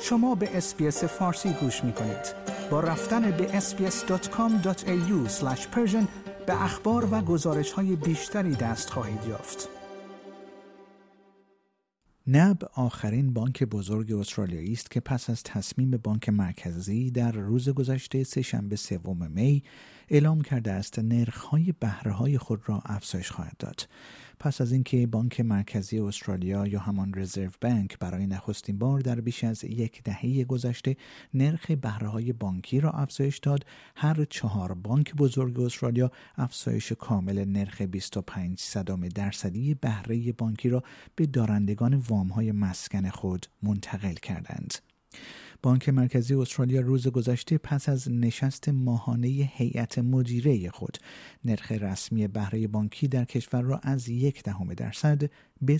شما به SBS فارسی گوش می کنید. با رفتن به sbs.com.au/persian به اخبار و گزارش‌های بیشتری دست خواهید یافت. NAB آخرین بانک بزرگ استرالیایی است که پس از تصمیم بانک مرکزی در روز گذشته سه‌شنبه 3 می اعلام کرده است نرخ‌های بهره‌های خود را افزایش خواهد داد. پس از اینکه بانک مرکزی استرالیا یا همان رزرو بانک برای نخستین بار در بیش از یک دهه گذشته نرخ بهره‌های بانکی را افزایش داد، هر 4 بانک بزرگ استرالیا افزایش کامل نرخ 25% بهره بانکی را به دارندگان وام‌های مسکن خود منتقل کردند. بانک مرکزی استرالیا روز گذشته پس از نشست ماهانه هیئت مدیره خود نرخ رسمی بهره بانکی در کشور را از 0.1% به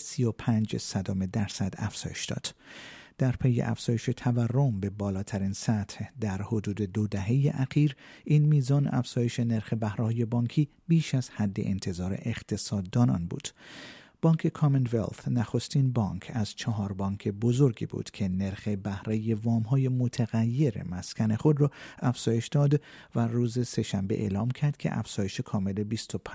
0.35% افزایش داد. در پی افزایش تورم به بالاترین سطح در حدود 2 دهه اخیر، این میزان افزایش نرخ بهره‌های بانکی بیش از حد انتظار اقتصاددانان بود. بانک کامنولث نخستین بانک از 4 بانک بزرگی بود که نرخ بهره وام‌های متغیر مسکن خود را افزایش داد و روز سه‌شنبه اعلام کرد که افزایش کامل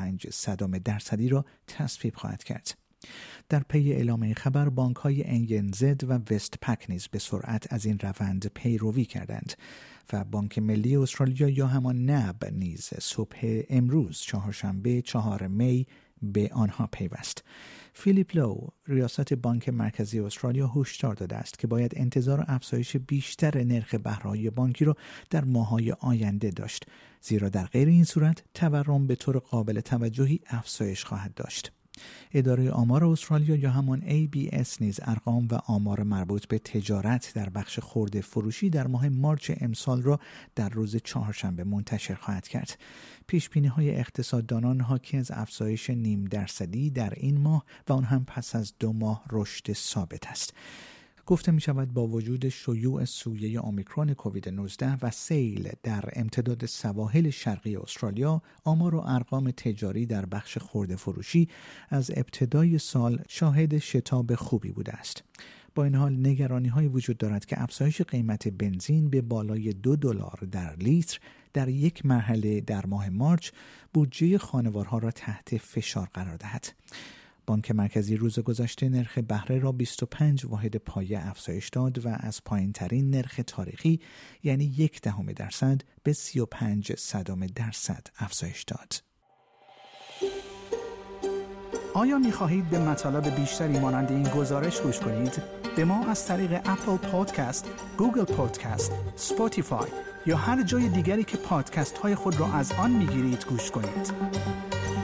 25% را تصویب خواهد کرد. در پی اعلام این خبر بانک‌های ANZ و وستپک نیز به سرعت از این روند پیروی کردند و بانک ملی استرالیا یا همان NAB نیز صبح امروز چهارشنبه 4 می به آنها پیوست. فیلیپ لو، ریاست بانک مرکزی استرالیا، هشدار داده است که باید انتظار افزایش بیشتر نرخ بهره‌های بانکی را در ماه‌های آینده داشت، زیرا در غیر این صورت تورم به طور قابل توجهی افزایش خواهد داشت. اداره آمار استرالیا یا همان ABS نیز ارقام و آمار مربوط به تجارت در بخش خرده فروشی در ماه مارچ امسال را در روز چهارشنبه منتشر خواهد کرد. پیش‌بینی‌های اقتصاددانان حاکی از افزایش 0.5% در این ماه و آن هم پس از 2 ماه رشد ثابت است. گفته می شود با وجود شیوع سویه اومیکرون کووید 19 و سیل در امتداد سواحل شرقی استرالیا، آمار و ارقام تجاری در بخش خرده فروشی از ابتدای سال شاهد شتاب خوبی بوده است. با این حال نگرانی های وجود دارد که افزایش قیمت بنزین به بالای $2 در لیتر در یک مرحله در ماه مارچ بودجه خانوارها را تحت فشار قرار دهد. بانک مرکزی روز گذشته نرخ بهره را 25 واحد پایه افزایش داد و از پایین‌ترین نرخ تاریخی یعنی 0.1% به 0.35% افزایش داد. آیا می‌خواهید به مطالب بیشتری مانند این گزارش گوش کنید؟ به ما از طریق اپل پادکست، گوگل پادکست، اسپاتیفای یا هر جای دیگری که پادکست‌های خود را از آن می‌گیرید گوش کنید.